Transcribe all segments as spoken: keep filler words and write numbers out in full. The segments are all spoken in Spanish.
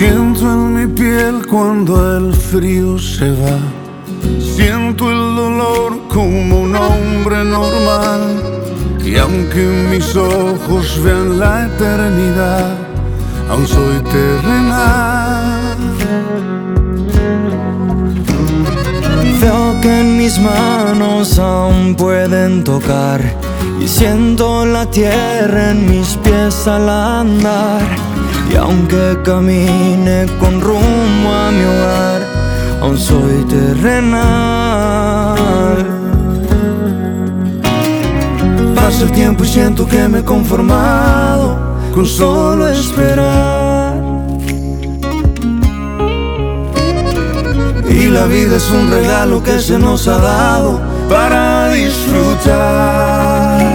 Siento en mi piel cuando el frío se va. Siento el dolor como un hombre normal. Y aunque mis ojos vean la eternidad, aún soy terrenal. Veo que en mis manos aún pueden tocar, y siento la tierra en mis pies al andar. Y aunque camine con rumbo a mi hogar, aún soy terrenal. Pasa el tiempo y siento que me he conformado con solo esperar. Y la vida es un regalo que se nos ha dado para disfrutar.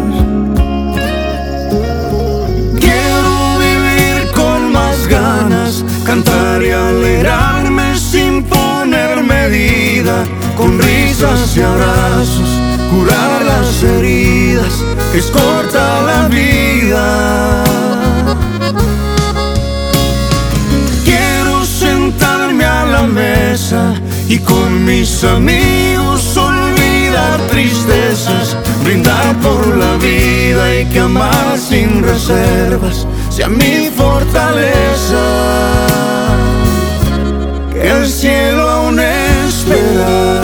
Cantar y alegrarme sin poner medida, con risas y abrazos, curar las heridas, que es corta la vida. Quiero sentarme a la mesa y con mis amigos olvidar tristezas, brindar por la vida y que amar sin reservas sea mi fortaleza. Que el cielo aún espera.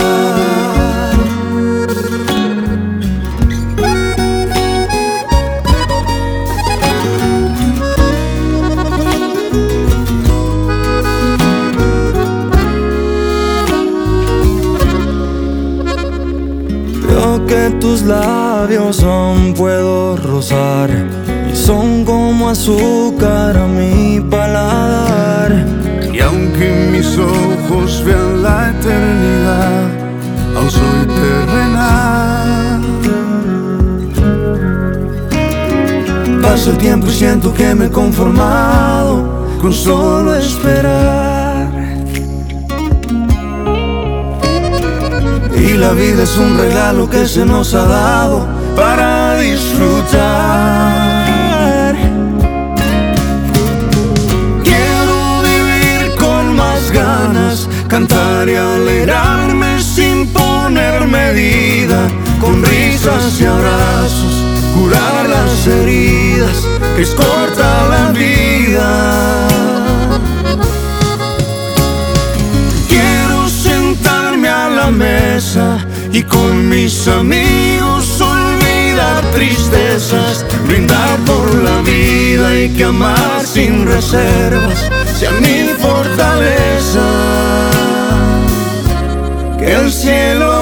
Veo que tus labios aún puedo rozar, y son como azúcar a mi paladar. Y aunque mis ojos vean la eternidad, aún soy terrenal. Pasa el tiempo y siento que me he conformado con solo esperar. Y la vida es un regalo que se nos ha dado para disfrutar. Cantar y alegrarme sin poner medida, con risas y abrazos, curar las heridas, que es corta la vida. Quiero sentarme a la mesa y con mis amigos olvidar tristezas, brindar por la vida y que amar sin reservas sea mi fortaleza. Que el cielo